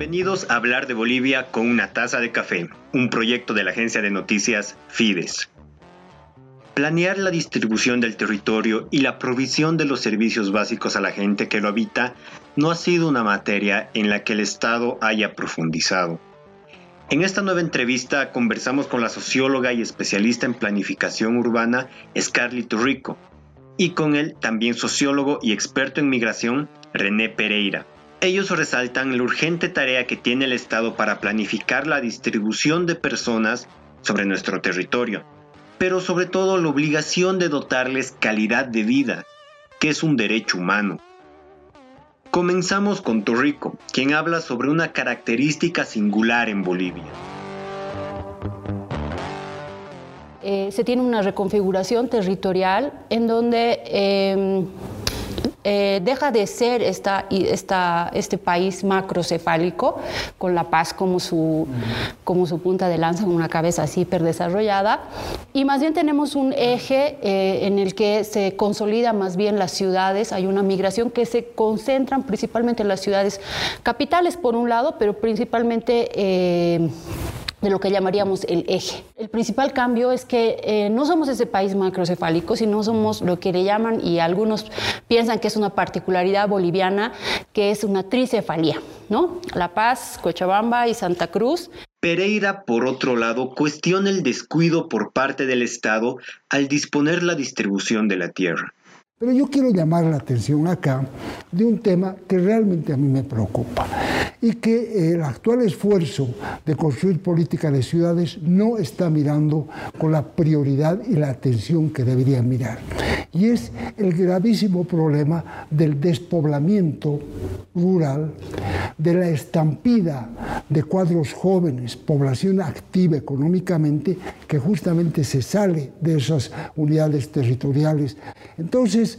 Bienvenidos a Hablar de Bolivia con una taza de café, un proyecto de la agencia de noticias Fides. Planear la distribución del territorio y la provisión de los servicios básicos a la gente que lo habita no ha sido una materia en la que el Estado haya profundizado. En esta nueva entrevista conversamos con la socióloga y especialista en planificación urbana Scarly Torrico y con el también sociólogo y experto en migración René Pereira. Ellos resaltan la urgente tarea que tiene el Estado para planificar la distribución de personas sobre nuestro territorio, pero sobre todo la obligación de dotarles calidad de vida, que es un derecho humano. Comenzamos con Torrico, quien habla sobre una característica singular en Bolivia. Se tiene una reconfiguración territorial en donde deja de ser este país macrocefálico, con La Paz como su punta de lanza, con una cabeza así hiperdesarrollada, y más bien tenemos un eje en el que se consolida más bien las ciudades. Hay una migración que se concentran principalmente en las ciudades capitales por un lado, pero principalmente de lo que llamaríamos el eje. El principal cambio es que no somos ese país macrocefálico, sino somos lo que le llaman, y algunos piensan que es una particularidad boliviana, que es una tricefalía, ¿no? La Paz, Cochabamba y Santa Cruz. Pereira, por otro lado, cuestiona el descuido por parte del Estado al disponer la distribución de la tierra. Pero yo quiero llamar la atención acá de un tema que realmente a mí me preocupa y que el actual esfuerzo de construir política de ciudades no está mirando con la prioridad y la atención que debería mirar. Y es el gravísimo problema del despoblamiento rural, de la estampida de cuadros jóvenes, población activa económicamente, que justamente se sale de esas unidades territoriales. Entonces,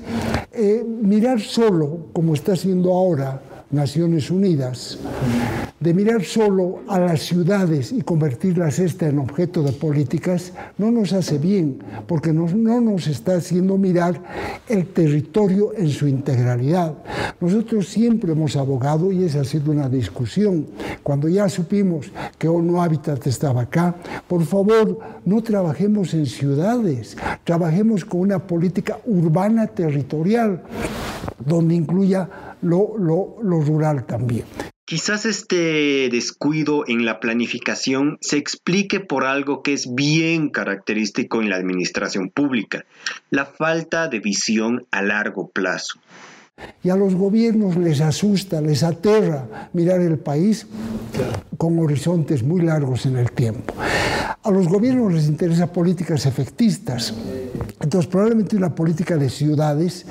mirar solo, como está haciendo ahora Naciones Unidas, de mirar solo a las ciudades y convertirlas en objeto de políticas, no nos hace bien, porque no nos está haciendo mirar el territorio en su integralidad. Nosotros siempre hemos abogado, y esa ha sido una discusión, cuando ya supimos que ONU Habitat estaba acá, por favor, no trabajemos en ciudades, trabajemos con una política urbana territorial, donde incluya lo rural también. Quizás este descuido en la planificación se explique por algo que es bien característico en la administración pública: la falta de visión a largo plazo. Y a los gobiernos les asusta, les aterra mirar el país con horizontes muy largos en el tiempo. A los gobiernos les interesan políticas efectistas. Entonces, probablemente una política de ciudades,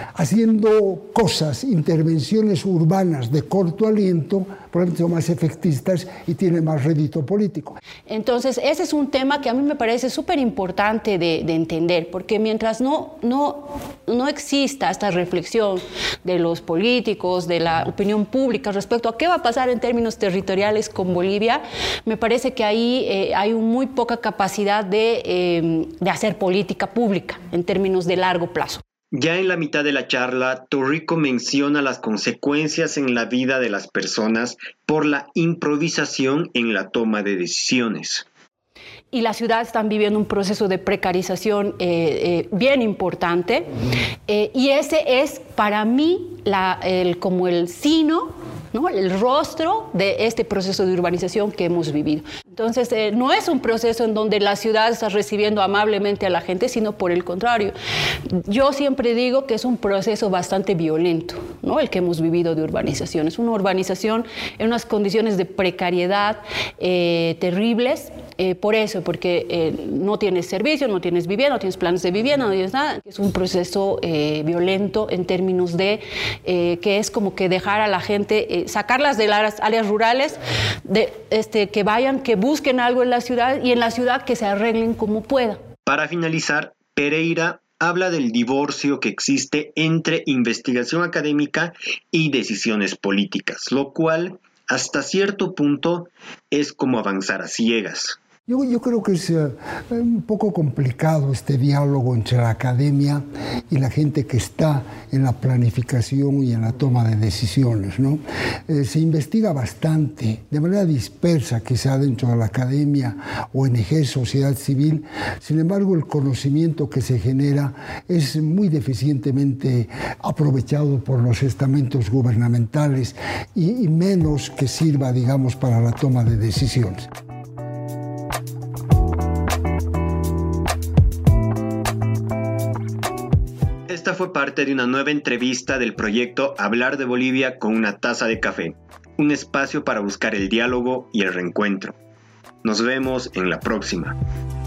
haciendo cosas, intervenciones urbanas de corto aliento, probablemente son más efectistas y tienen más rédito político. Entonces, ese es un tema que a mí me parece súper importante de entender, porque mientras no exista esta reflexión de los políticos, de la opinión pública respecto a qué va a pasar en términos territoriales con Bolivia, me parece que ahí hay muy poca capacidad de hacer política pública en términos de largo plazo. Ya en la mitad de la charla, Torrico menciona las consecuencias en la vida de las personas por la improvisación en la toma de decisiones. Y las ciudades están viviendo un proceso de precarización bien importante, y ese es para mí como el sino, ¿no?, el rostro de este proceso de urbanización que hemos vivido. Entonces, no es un proceso en donde la ciudad está recibiendo amablemente a la gente, sino por el contrario. Yo siempre digo que es un proceso bastante violento, ¿no?, el que hemos vivido de urbanización. Es una urbanización en unas condiciones de precariedad terribles. Por eso, porque no tienes servicio, no tienes vivienda, no tienes planes de vivienda, no tienes nada. Es un proceso violento en términos de que es como que dejar a la gente, sacarlas de las áreas rurales, que vayan, que busquen algo en la ciudad, y en la ciudad que se arreglen como puedan. Para finalizar, Pereira habla del divorcio que existe entre investigación académica y decisiones políticas, lo cual, hasta cierto punto, es como avanzar a ciegas. Yo creo que es un poco complicado este diálogo entre la academia y la gente que está en la planificación y en la toma de decisiones, ¿no? Se investiga bastante, de manera dispersa quizá dentro de la academia, ONG, sociedad civil. Sin embargo, el conocimiento que se genera es muy deficientemente aprovechado por los estamentos gubernamentales y menos que sirva, digamos, para la toma de decisiones. Esta fue parte de una nueva entrevista del proyecto Hablar de Bolivia con una taza de café, un espacio para buscar el diálogo y el reencuentro. Nos vemos en la próxima.